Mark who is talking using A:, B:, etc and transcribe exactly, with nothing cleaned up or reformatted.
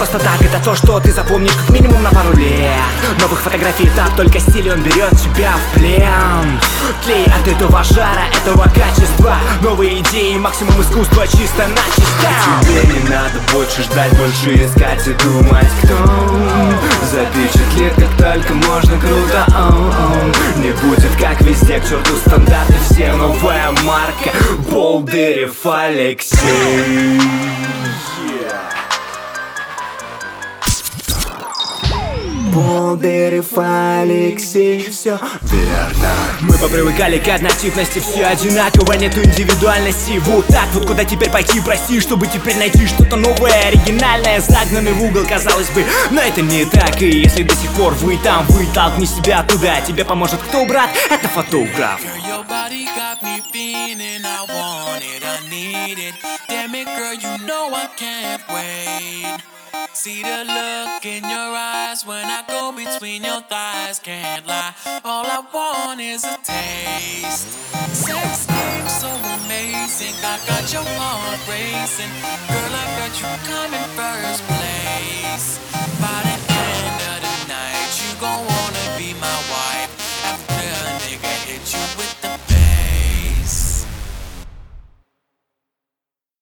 A: просто так, это то, что ты запомнишь как минимум на пару лет. Новых фотографий этап, только стиль, он берет тебя в плен. Тлей от этого жара, этого качества. Новые идеи, максимум искусства, чисто на чисто.
B: Тебе не надо больше ждать, больше искать и думать, кто запечатлит, как только можно круто. О-о. Не будет как везде, к черту стандарты все. Новая марка Болдырев Алексей. Болдырев Алексей, все верно.
A: Мы попривыкали к однотипности, все одинаково, нету индивидуальности. Вот так вот куда теперь пойти, прости, чтобы теперь найти что-то новое, оригинальное, загнанный в угол, казалось бы. Но это не так, и если до сих пор вы там, вы толкни себя туда. Тебе поможет кто, брат? Это фотограф.
C: See the look in your eyes when I go between your thighs. Can't lie, all I want is a taste. Sex game so amazing, I got your heart racing. Girl, I got you coming first place.